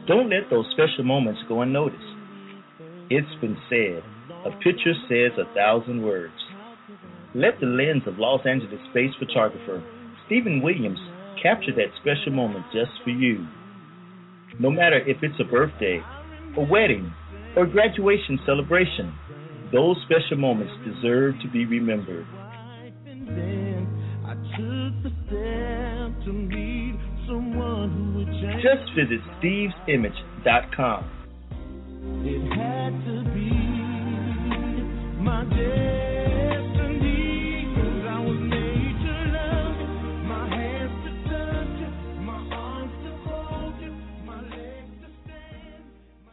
Don't let those special moments go unnoticed. It's been said, a picture says a thousand words. Let the lens of Los Angeles based photographer Stephen Williams capture that special moment just for you. No matter if it's a birthday, a wedding, or graduation celebration, those special moments deserve to be remembered. Just visit stevesimage.com. It had to be my destiny, 'cause I was made to love you, my hands to touch you, my arms to hold you, my legs to stand.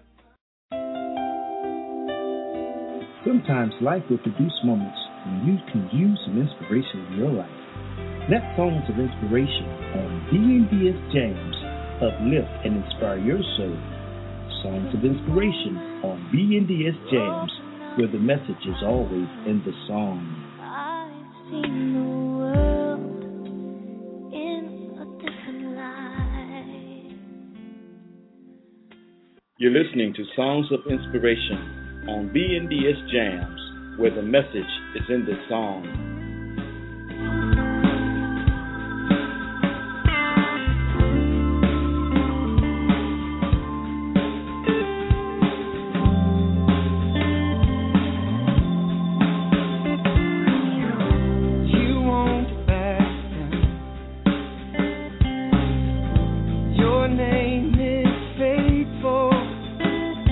Sometimes life will produce moments when you can use some inspiration in your life. Let Songs of Inspiration on BNDS Jams uplift and inspire your soul. Songs of Inspiration on BNDS Jams, where the message is always in the song. I've seen the world in a different light. You're listening to Songs of Inspiration on BNDS Jams, where the message is in the song.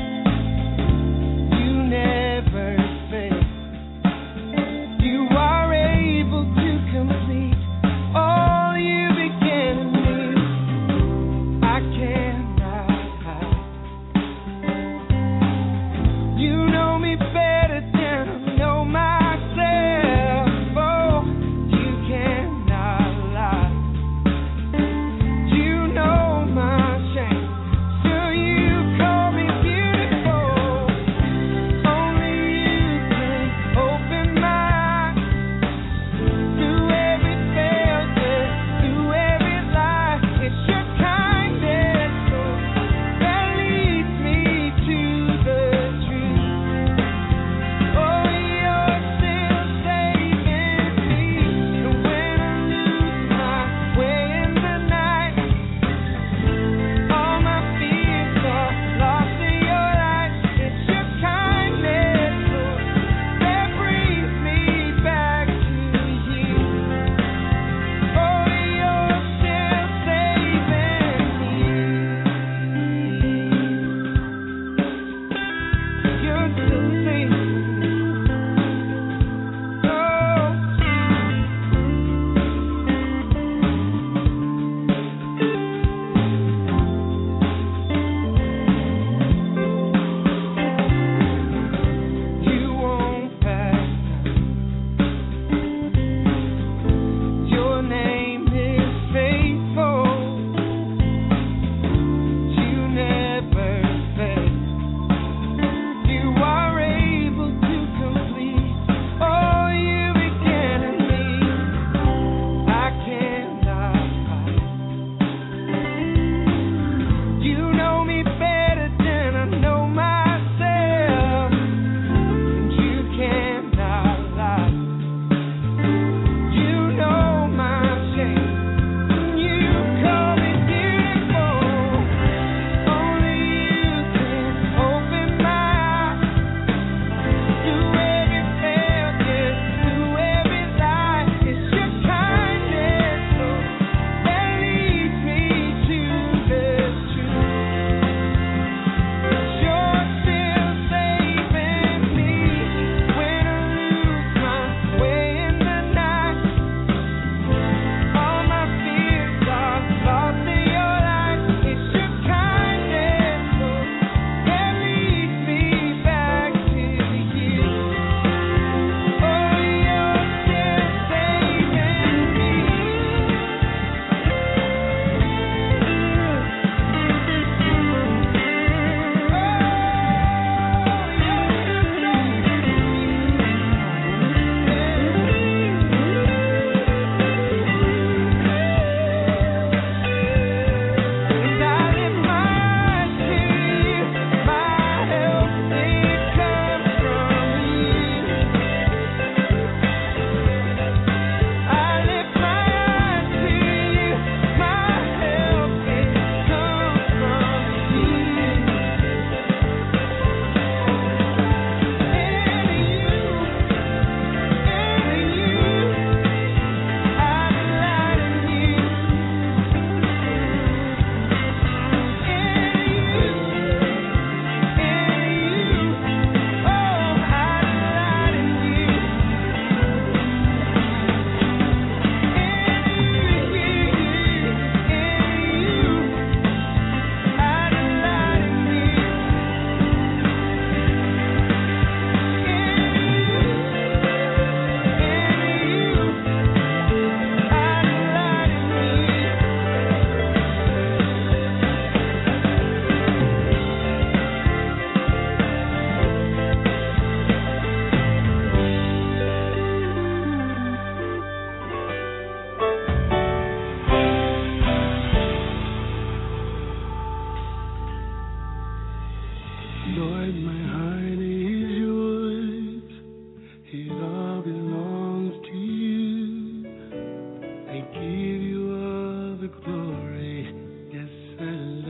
You are give you all the glory. Yes, I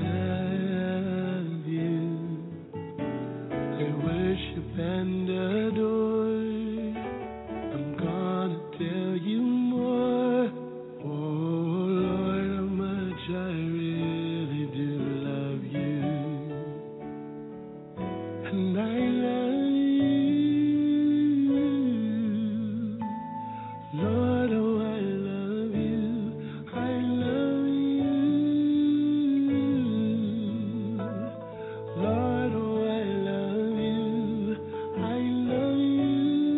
love you. I worship and adore. I'm gonna tell you more. Oh Lord, how much I really do love you. And I love you. Lord, oh I love you. I love you. Lord, oh I love you. I love you.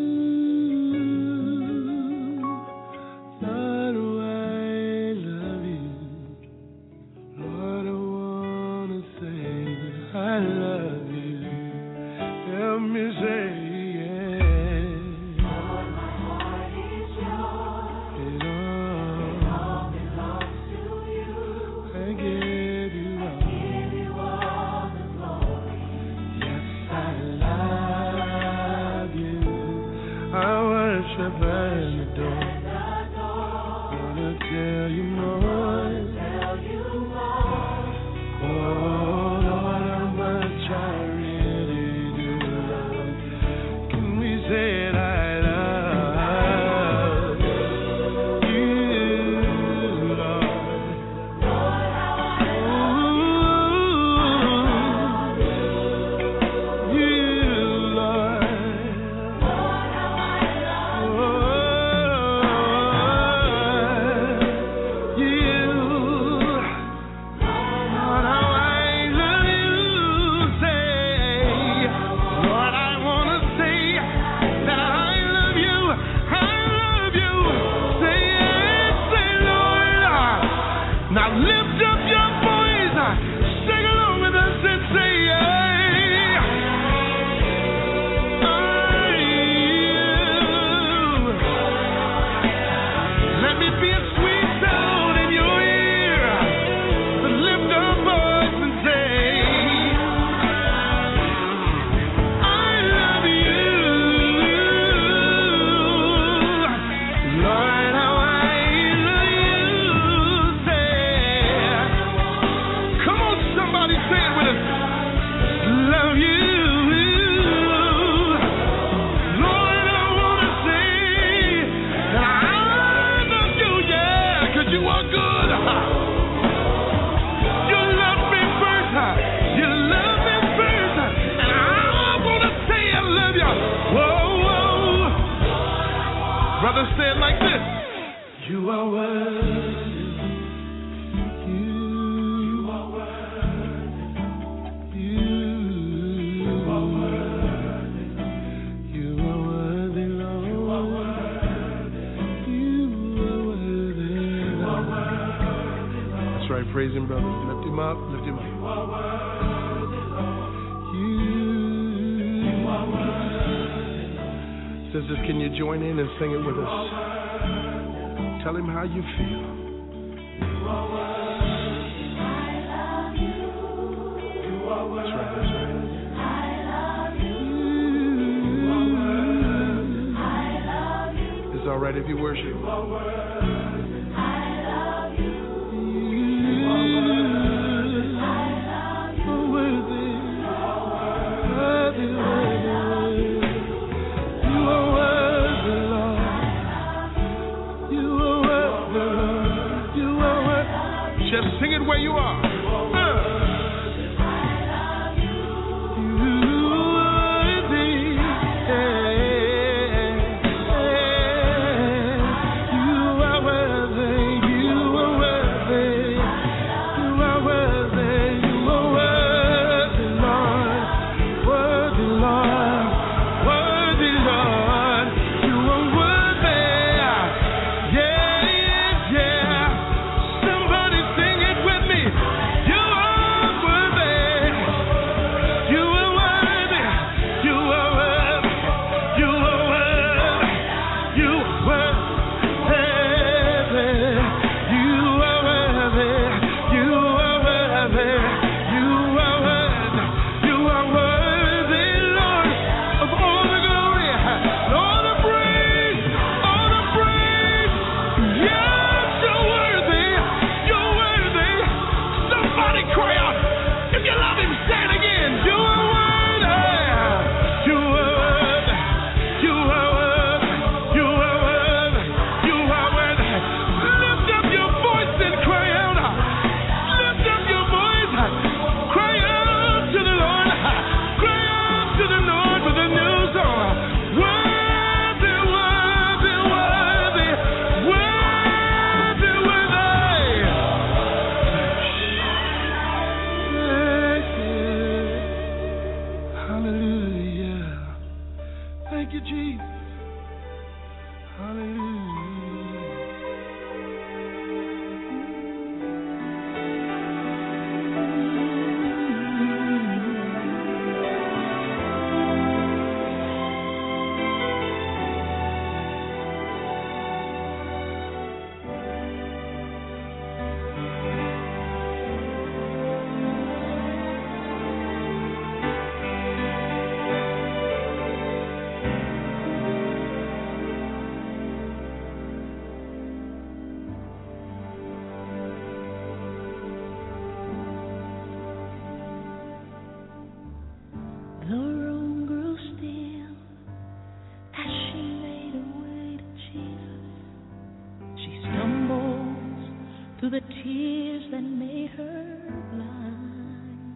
Lord, oh I love you. Lord, I wanna say I love you. Help me say yeah. Lord, my heart is yours. It All belongs to you. I give you all. Give you all the glory. Yes, I love you. I worship and adore. Wanna tell you more. Tell you more. Oh Lord, how much I really do love. Can we say it? I love you, Lord. Lord, how I Ooh, you, Lord. Lord, how I love You, Lord, how I love you. Say, Lord, I wanna say that I love you. I love you. Say yes, say Lord. Now lift up your voice, sing along with us and say, let me be a sweet sound in your ear. Lift our voice and say, I love you. Lord, how I love you. Say, come on, somebody say it with us. Love you. Lord, I wanna say that I love you, yeah, 'cause you are good. You love me first. You love me first. And I wanna say I love you. Whoa, whoa. Brother, say it like this. You are worthy. You are worthy. You are worthy. You are worthy, Lord. You are worthy. You are worthy, Lord. That's right, praise him, brother. Lift him up, lift him up. You are worthy, Lord. You are worthy. Sisters, can you join in and sing it with us? Tell him how you feel. You are worthy. I love you. You are worthy. That's right, that's right. I love you. You are worthy. I love you. It's all right if you worship. You are worthy. I love you. You are worthy. I love you. Worthy. Worthy, worthy. You are worthy, Lord. You are worthy, Lord. You are worthy. Just sing it where you are. Somebody sing it with me. through the tears that made her blind.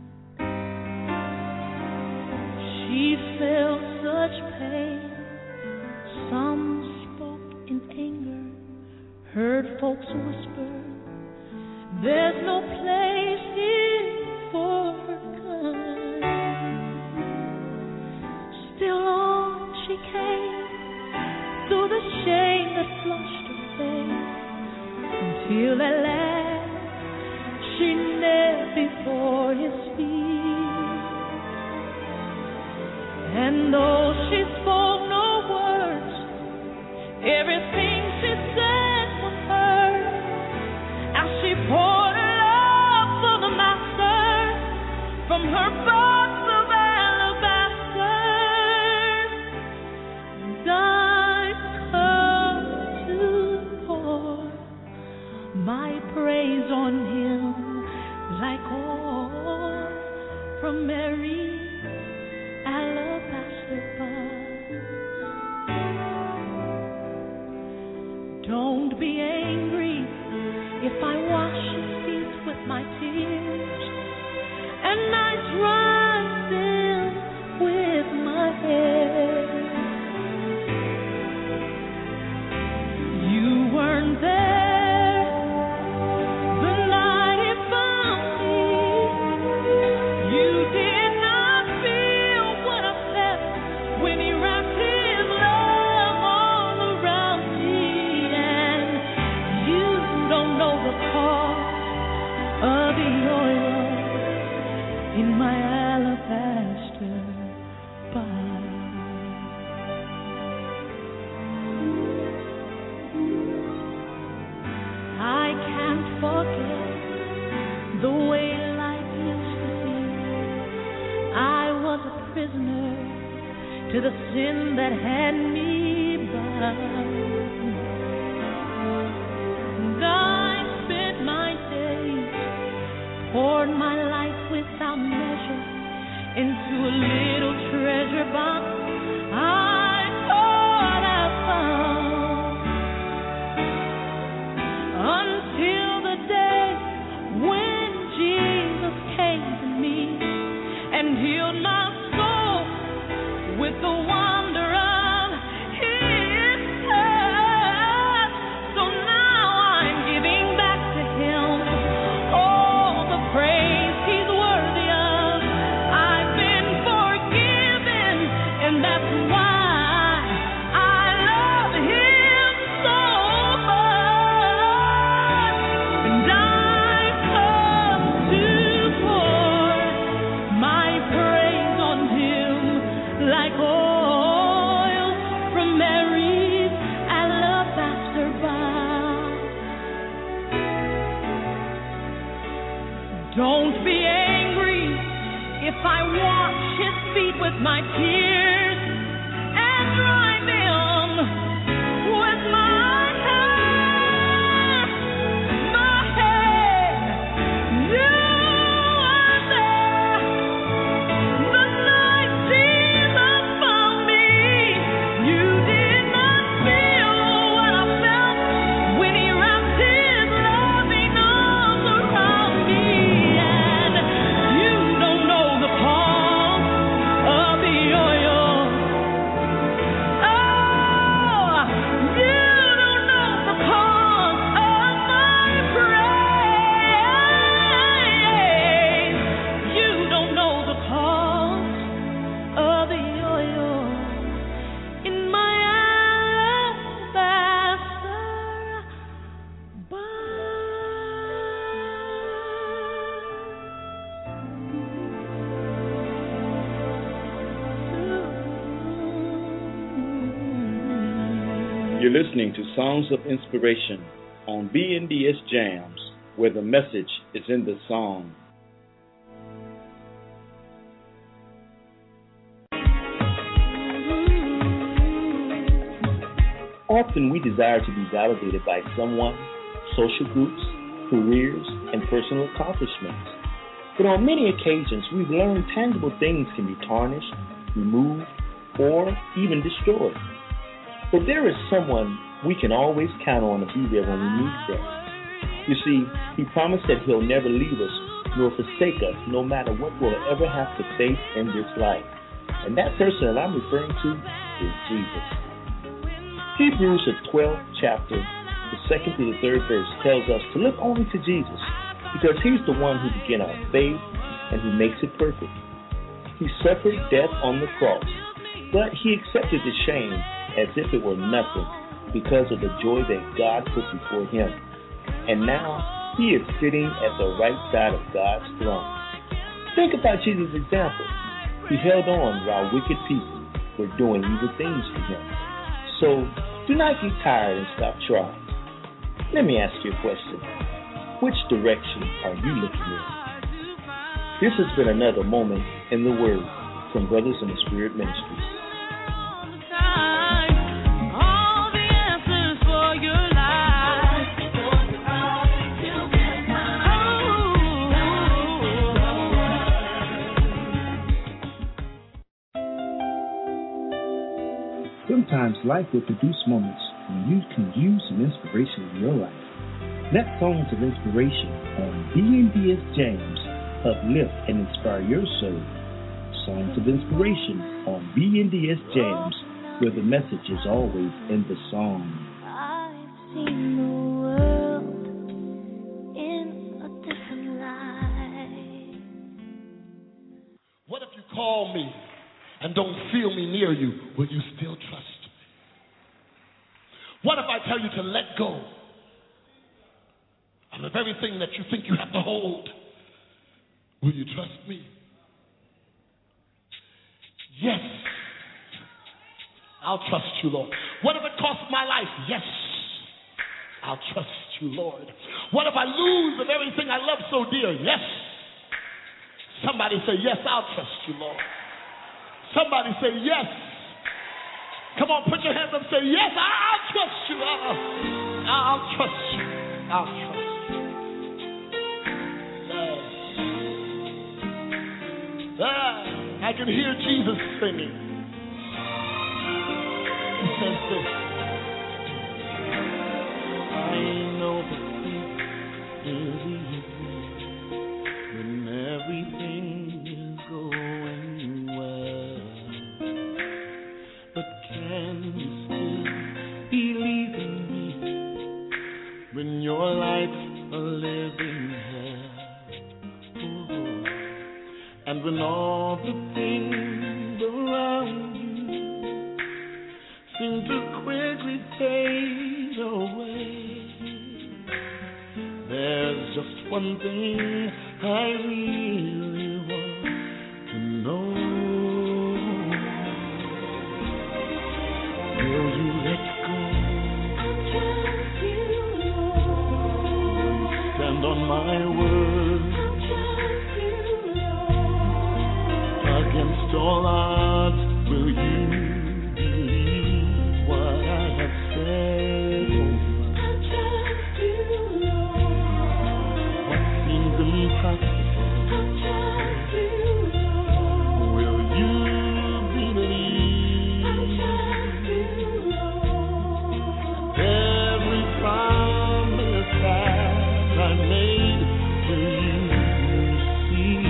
She felt such pain. Some spoke in anger, heard folks whisper, there's no place here for her kind. Still on she came, through the shame that flushed her face, until at last she knelt before his feet. And though she spoke no words, everything she said was heard, as she poured her love for the master from her box of alabaster. And I've come to pour my praise on him like oil from Mary's alabaster box. Don't be angry if I wash his feet with my tears and I dry them with my hair. You weren't there the night he found me. You did not feel what I felt when he wrapped his love all around me. And you don't know the cost of the oil in my alabaster box. I can't forget the way life used to be. I was a prisoner to the sin that had me bound. And I spent my days, poured my life without measure into a little treasure box I thought I found, until the day when Jesus came to me and healed my soul with the wonder of his touch. So now I'm giving back to him all the praise he's worthy of. I've been forgiven, and that's why I love him so much. And I've come to pour my praise on him like oil from Mary's alabaster box. Don't be angry if I wash his feet with my tears and dry them with my hair. My hair. You are there the night Jesus found me. You did not feel what I felt when he wrapped his loving arms around me. And you don't know the cost of the oil. Oh, you don't know the cost of my praise. You don't know the cost of the oil in my alabaster box. You're listening to Songs of Inspiration on BNDS Jams, where the message is in the song. Often we desire to be validated by someone, social groups, careers, and personal accomplishments. But on many occasions, we've learned tangible things can be tarnished, removed, or even destroyed. But there is someone we can always count on to be there when we need them. You see, he promised that he'll never leave us nor forsake us, no matter what we'll ever have to face in this life. And that person that I'm referring to is Jesus. Hebrews, the 12th chapter, the 2nd through the 3rd verse, tells us to look only to Jesus, because he's the one who began our faith and who makes it perfect. He suffered death on the cross, but he accepted the shame as if it were nothing because of the joy that God put before him. And now he is sitting at the right side of God's throne. Think about Jesus' example. He held on while wicked people were doing evil things to him. So do not get tired and stop trying. Let me ask you a question. Which direction are you looking in? This has been another moment in the Word from Brothers in the Spirit Ministries. Sometimes life will produce moments when you can use some inspiration in your life. Let Songs of Inspiration on BNDS James uplift and inspire your soul. Songs of Inspiration on BNDS James, where the message is always in the song. I've seen the world in a different light. What if you call me and don't feel me near you? Will you still trust me? What if I tell you to let go of the very thing that you think you have to hold? Will you trust me? Yes. I'll trust you, Lord. What if it costs my life? Yes. I'll trust you, Lord. What if I lose the very thing I love so dear? Yes. Somebody say, yes, I'll trust you, Lord. Somebody say, yes. Come on, put your hands up and say, yes, I'll trust you. I'll trust you. I'll trust you. I can hear Jesus singing. He says this. I know the peace is easy when everything is going well. But can you still believe in me when your life's a living hell? And when all the things around you seem to quickly fade away, there's just one thing I really want to know. Will you let go? Stand on my word. Against all odds, will you believe what I have said? I trust you, Lord. What seems impossible, I trust you, Lord. Will you believe? I trust you, Lord. Every promise that I made, will you receive?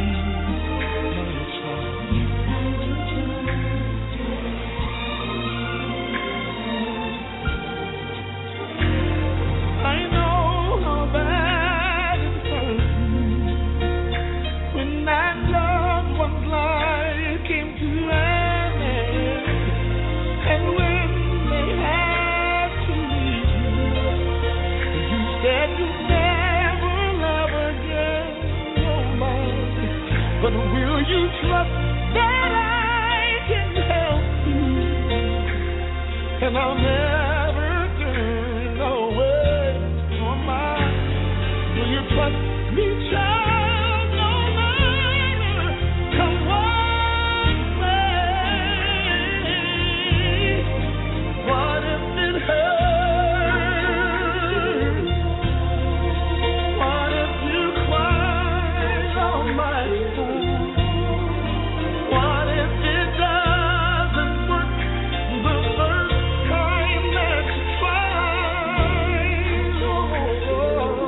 But will you trust that I can help you? And I'll never turn away from mine. Will you trust me, child, no matter come what may? What if it hurts? What if you cry all my time? What if it doesn't work the first time that you try? Oh,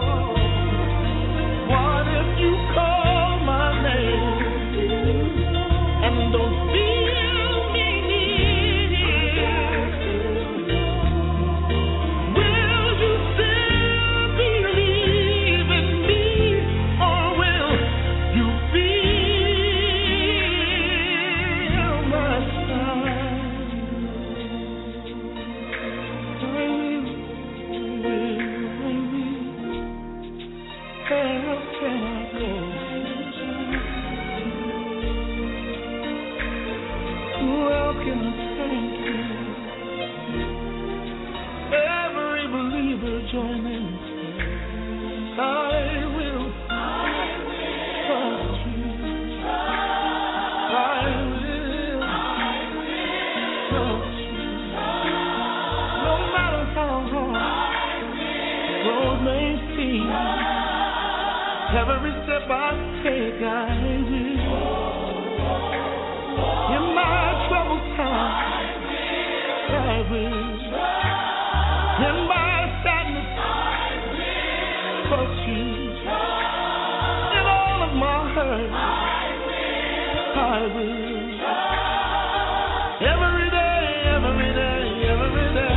Every step I take, I will. In my troubled time, I will. In my sadness, trust you. In all of my hurt, I will. Every day, every day, every day.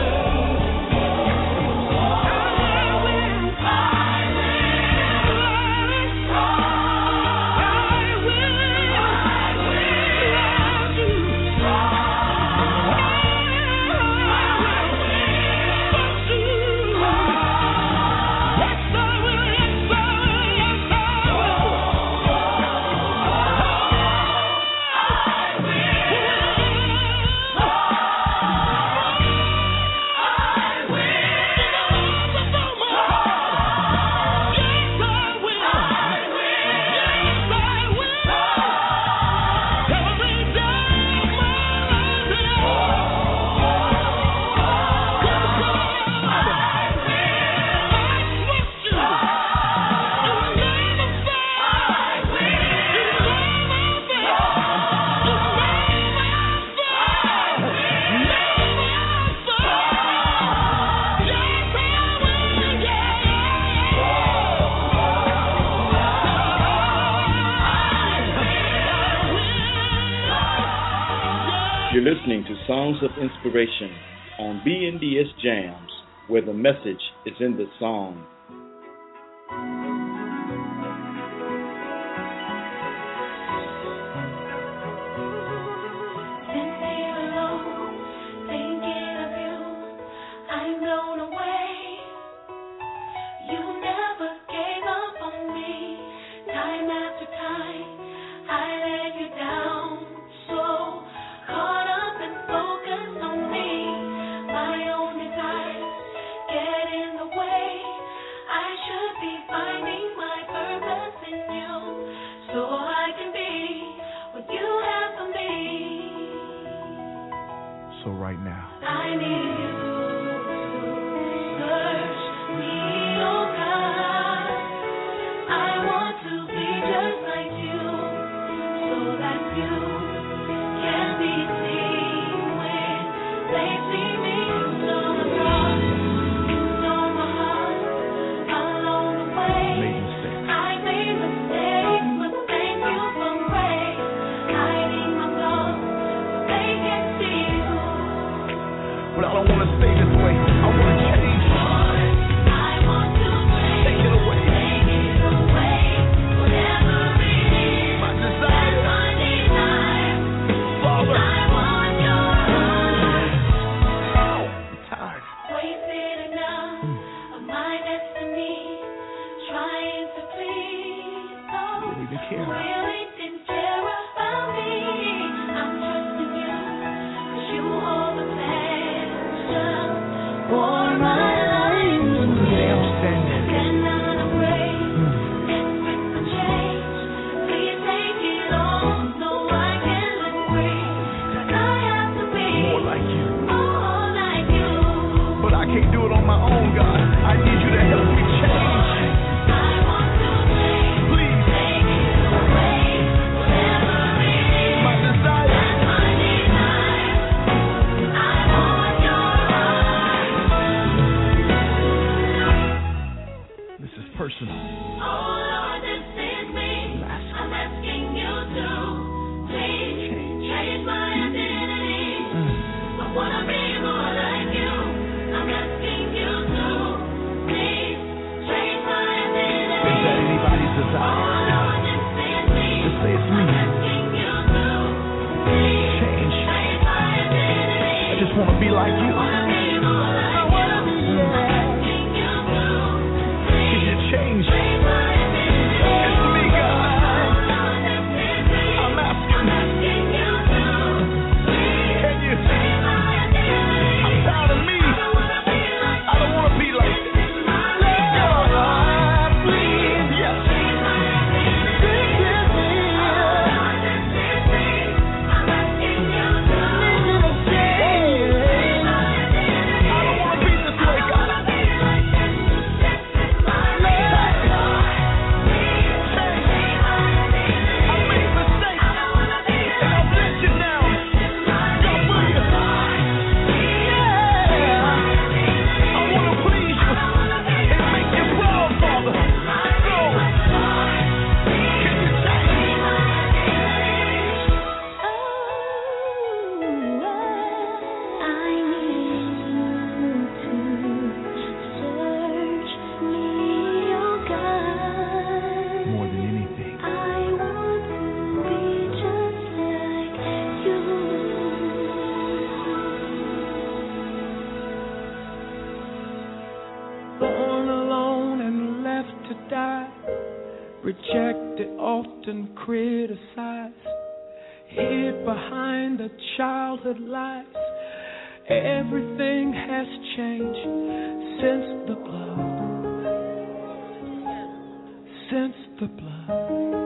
You're listening to Songs of Inspiration on BNDS Jams, where the message is in the song. rejected, often criticized, hid behind the childhood lies. Everything has changed since the blood. Since the blood.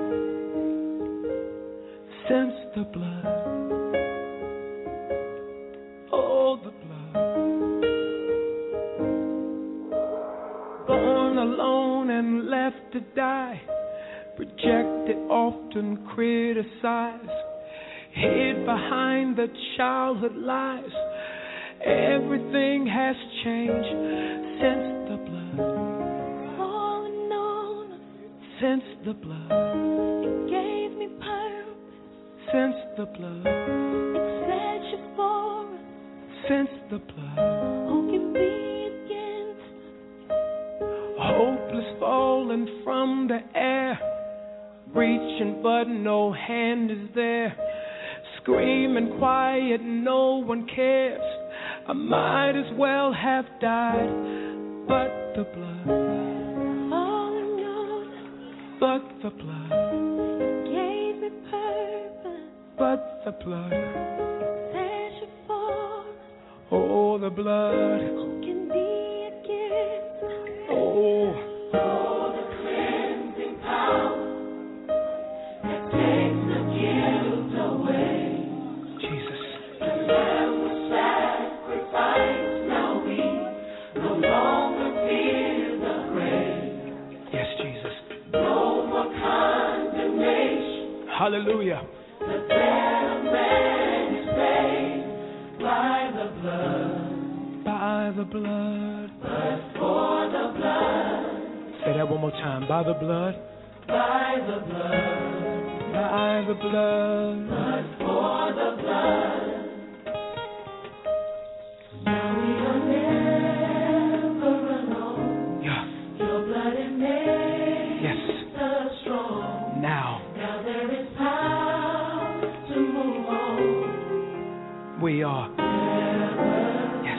Since the blood. Oh, the blood. Born alone and left to die, rejected, often criticized, hid behind the childhood lies. Everything has changed since the blood. Falling on us, Since the blood. it gave me purpose. Since the blood. It set you for us. Since the blood. Who can be against us? Hopeless falling from the air, reaching but no hand is there. Screaming quiet, no one cares. I might as well have died, but the blood. Falling on us, But the blood. it gave me purpose. But the blood. Set you for us. Oh, the blood. Who can be against us? Oh. Jesus. Yes, Jesus. Hallelujah. By the blood. Say that one more time. By the blood. By the blood. Yeah. Yes. Now. We are. Yes.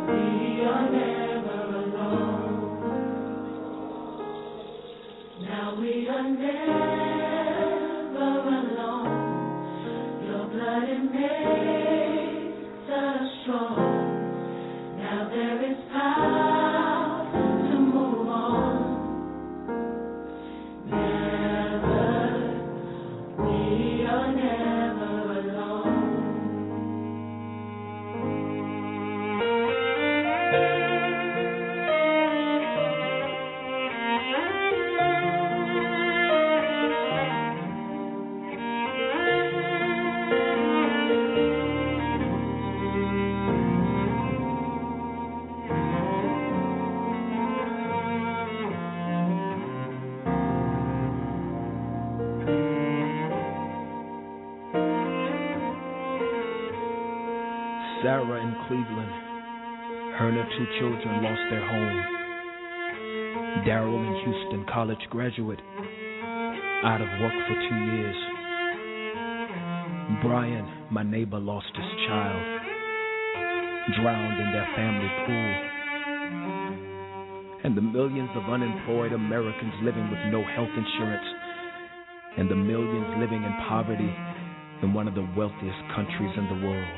Sarah in Cleveland, her and her 2 children lost their home. Daryl in Houston, college graduate, out of work for 2 years. Brian, my neighbor, lost his child, drowned in their family pool. And the millions of unemployed Americans living with no health insurance, and the millions living in poverty in one of the wealthiest countries in the world.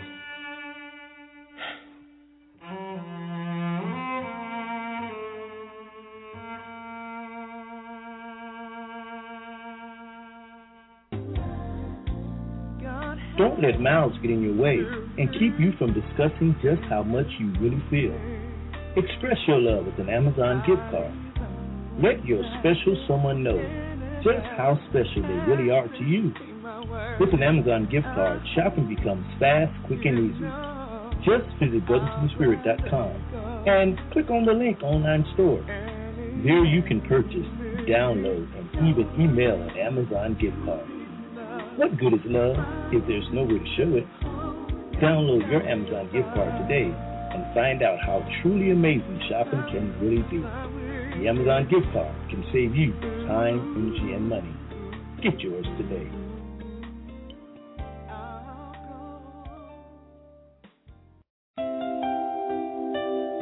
Don't let mouths get in your way and keep you from discussing just how much you really feel. Express your love with an Amazon gift card. Let your special someone know just how special they really are to you. With an Amazon gift card, shopping becomes fast, quick, and easy. Just visit brothersofthespirit.com and click on the link online store. There you can purchase, download, and even email an Amazon gift card. What good is love if there's no way to show it? Download your Amazon gift card today and find out how truly amazing shopping can really be. The Amazon gift card can save you time, energy, and money. Get yours today.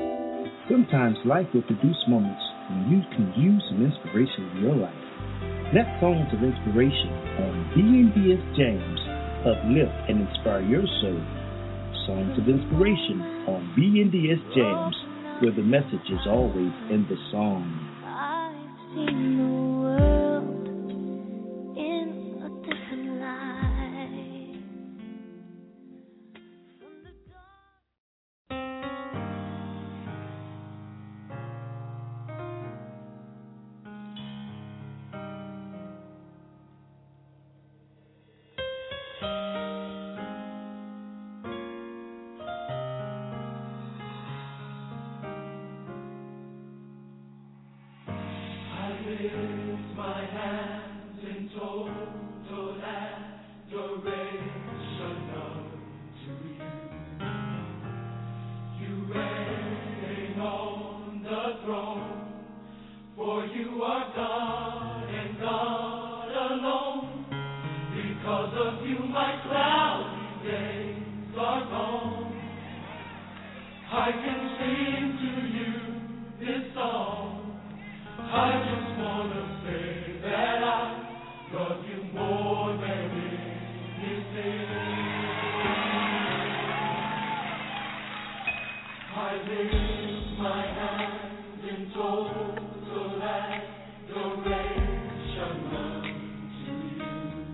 Sometimes life will produce moments when you can use some inspiration in your life. Let songs of inspiration on BNDS Jams uplift and inspire your soul. Songs of inspiration on BNDS Jams, where the message is always in the song. I've seen the world in a different light. From the dark. Lift my hands in total adoration unto you. You reign on the throne, for you are God and God alone. Because of you, my cloudy days are gone. I can sing to you this song. I just want to say that I love you more than anything. I lift my hands in total adoration unto you.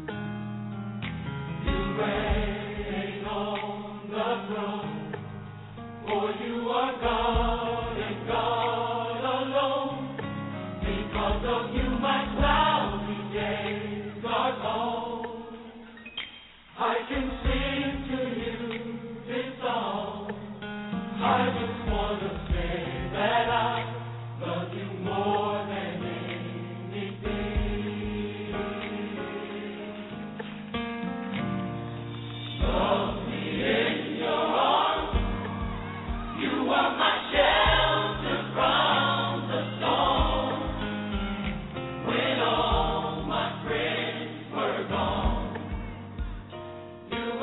You reign on the throne, for you are God and God alone. Because of you, my cloudy days are gone. I can sing to you this song. I just want to say that I love you more than anything. Love me in your arms. You are my shelter from the storm. When all my friends were gone, you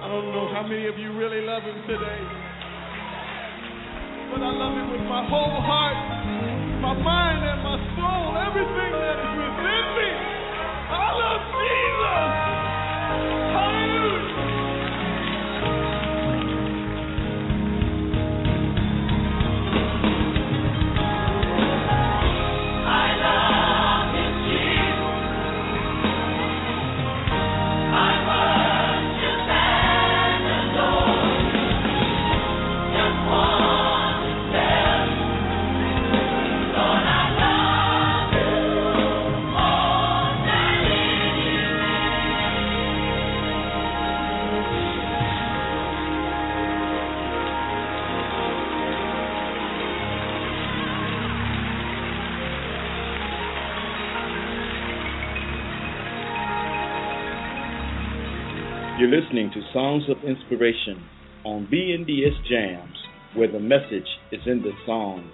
I don't know how many of you really love him today, but I love him with my whole heart, my mind, and my soul, everything that is within me. I love Jesus. Hallelujah. You're listening to Songs of Inspiration on BNDS Jams, where the message is in the song.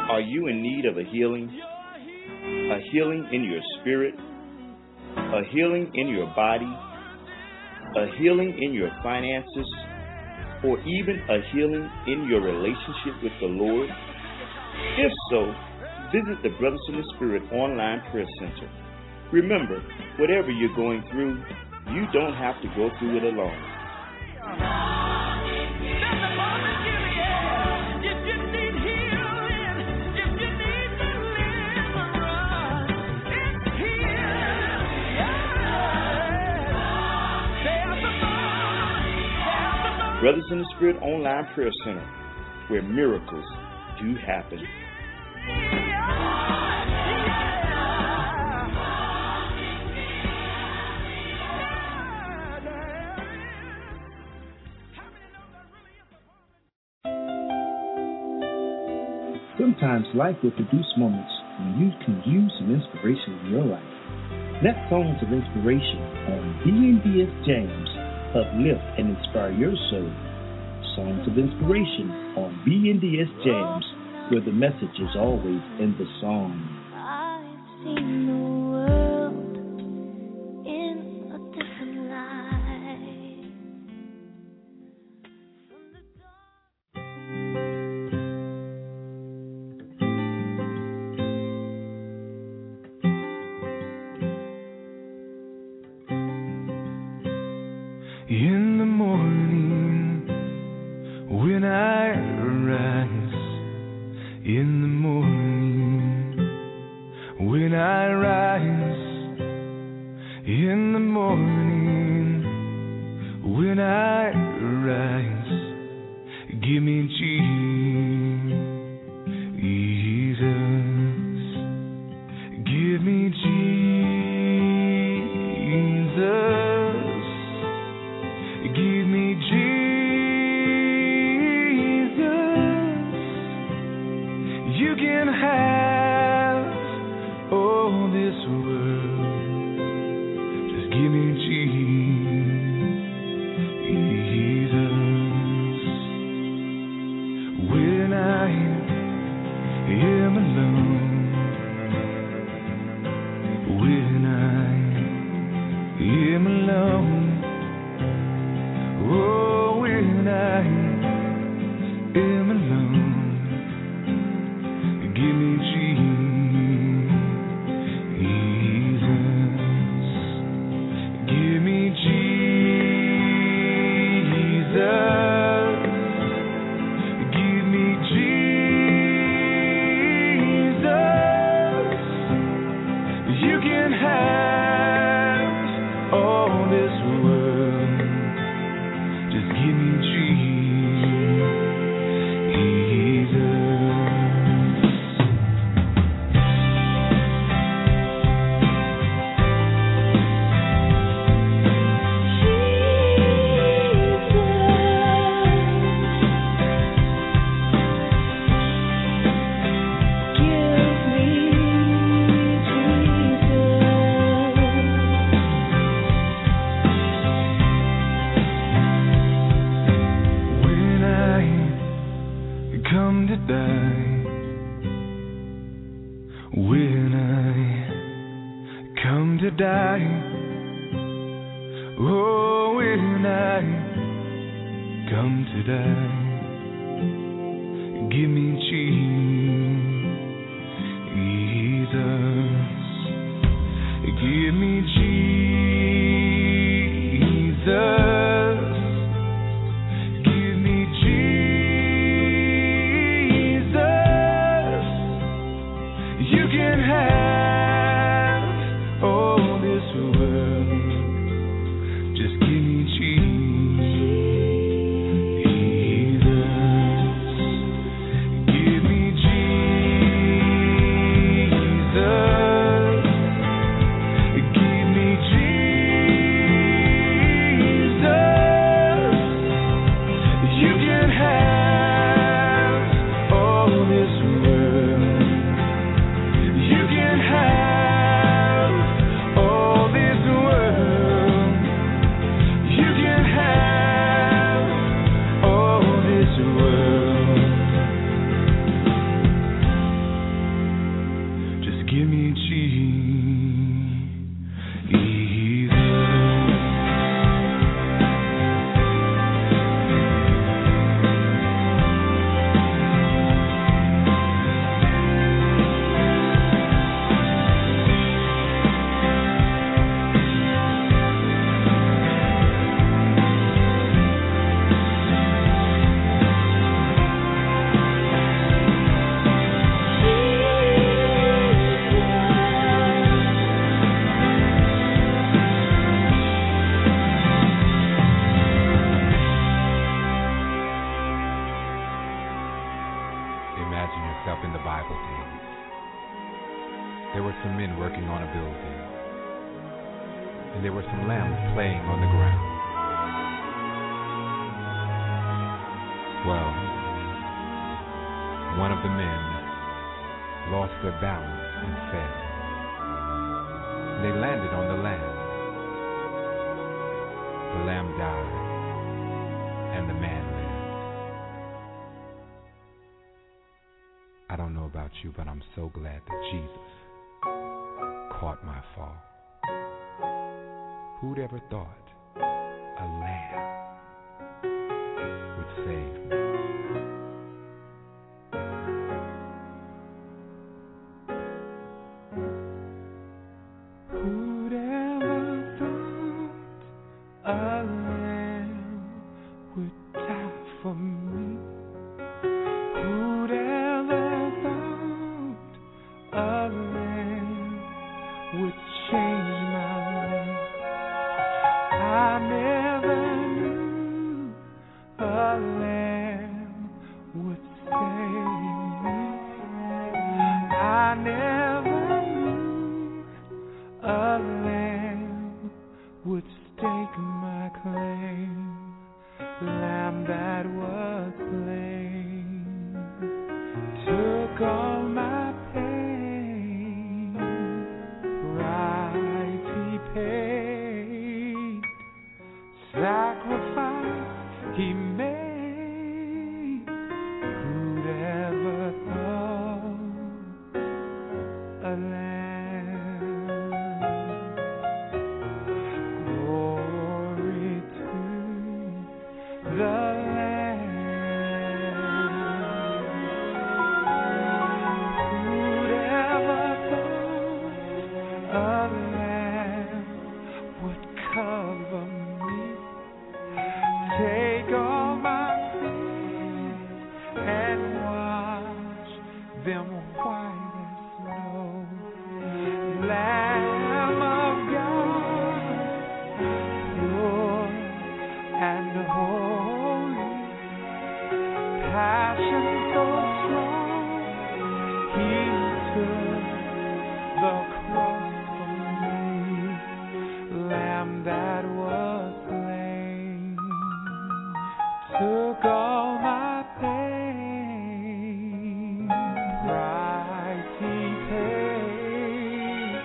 Are you in need of a healing? A healing in your spirit? A healing in your body? A healing in your finances? Or even a healing in your relationship with the Lord? If so, visit the Brothers in the Spirit Online Prayer Center. Remember, whatever you're going through, you don't have to go through it alone. Brothers in the Spirit Online Prayer Center, where miracles do happen. Sometimes life will produce moments when you can use some inspiration in your life. Let Songs of Inspiration on BNDS James uplift and inspire your soul. Songs of Inspiration on BNDS James, where the message is always in the song. I've seen the world in a different light. In the morning, when I rise, in the morning, when I rise, in the morning, when I rise, give me Jesus, give me Jesus. Give me Jesus. You can have all this world. Just give me Jesus. When I am alone, when I am alone. Oh, when I am alone, give me Jesus, give me Jesus, give me Jesus. You can have all this world. Just give me come to die, when I come to die, oh, when I come to die, give me Jesus, give me Jesus. Give me and there were some lambs playing on the ground. Well, one of the men lost their balance and fell. They landed on the lamb. The lamb died, and the man lived. I don't know about you, but I'm so glad that Jesus caught my fall. Who'd ever thought a lamb would save me? Who'd ever thought a lamb would die for me? Who'd ever thought a lamb would change my life? I never knew a lamb would save me. I never knew a lamb would stake my claim. Lamb that was slain took all my pain. Right, he paid. Sacrifice he made. Who'd ever thought a lamb? Glory to the Lamb. Who'd ever thought a lamb would cover me? Take all my sins and wash them white as snow. Lamb of God, pure and holy, passion so strong, he took the cross for me. Lamb that was slain took all my pain. Price he paid.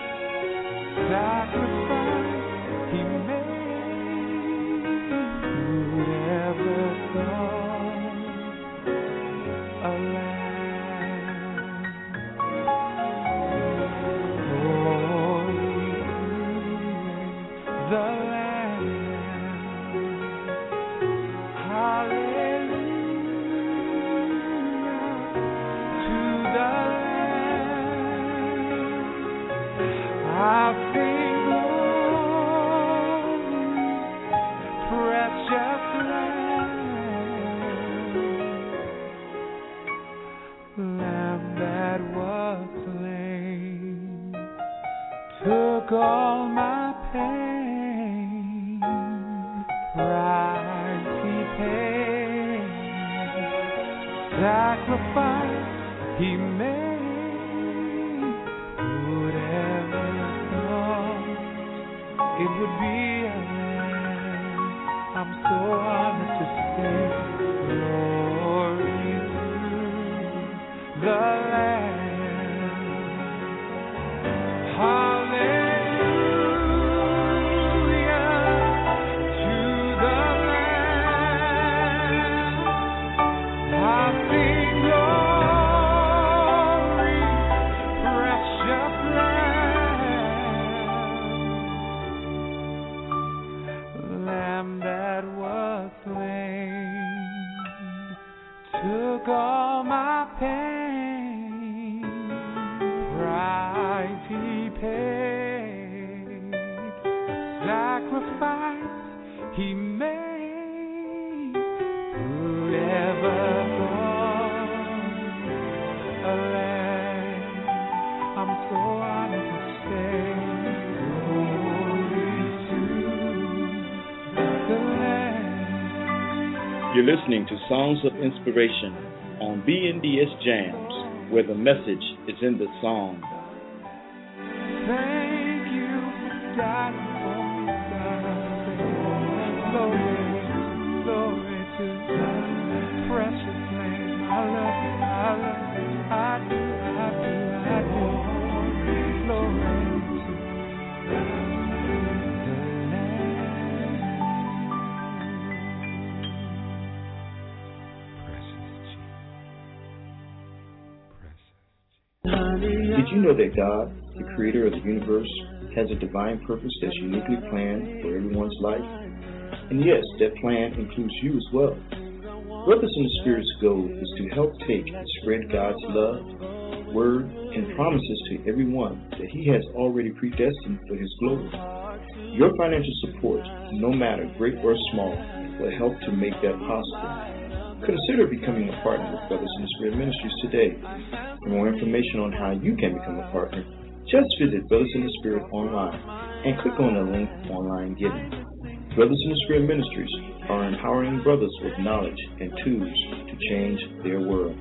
Sacrifice he made. Who'd ever thought a lamb? Glory to the Lamb. Hallelujah to the Lamb. I sing glory, precious Lamb. Lamb that was slain took all my pain. Price he paid. Sacrifice he made. Who'd ever thought it would be a lamb? I'm so honored to say glory to the Lamb. Hallelujah to the Lamb. I sing glory, precious Lamb. Lamb that was slain took all my pain. Price he paid. Sacrifice he made. Who'd ever thought a lamb? I'm so honored to say glory to the Lamb. You're listening to Songs of Inspiration on BNDS Jams, where the message is in the song. Thank you for dying for me. Glory to the precious name. I love you, I love you, I do. Glory to the Did you know that God, the creator of the universe, has a divine purpose that's uniquely planned for everyone's life? And yes, that plan includes you as well. Brothers in the Spirit's goal is to help take and spread God's love, word, and promises to everyone that He has already predestined for His glory. Your financial support, no matter great or small, will help to make that possible. Consider becoming a partner with Brothers in the Spirit Ministries today. For more information on how you can become a partner, just visit Brothers in the Spirit online and click on the link Online Giving. Brothers in the Spirit Ministries are empowering brothers with knowledge and tools to change their world.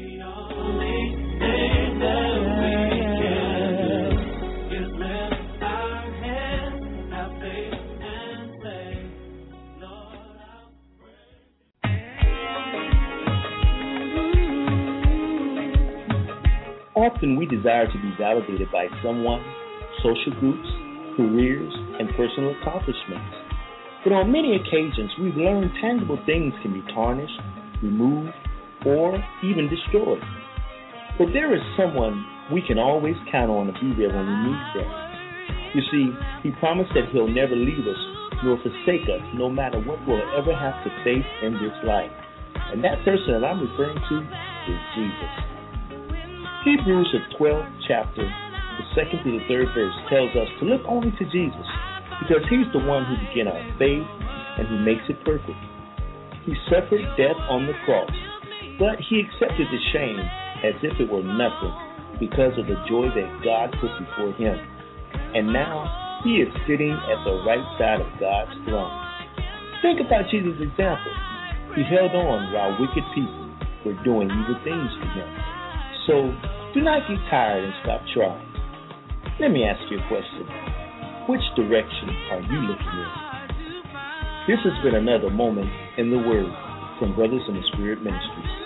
Often we desire to be validated by someone, social groups, careers, and personal accomplishments. But on many occasions, we've learned tangible things can be tarnished, removed, or even destroyed. But there is someone we can always count on to be there when we need them. You see, He promised that He'll never leave us nor forsake us, no matter what we'll ever have to face in this life. And that person that I'm referring to is Jesus. Hebrews, the 12th chapter, the 2nd to the 3rd verse, tells us to look only to Jesus, because He's the one who began our faith and who makes it perfect. He suffered death on the cross, but He accepted the shame as if it were nothing because of the joy that God put before Him. And now He is sitting at the right side of God's throne. Think about Jesus' example. He held on while wicked people were doing evil things to Him. So do not get tired and stop trying. Let me ask you a question. Which direction are you looking in? This has been another moment in the Word from Brothers in the Spirit Ministries.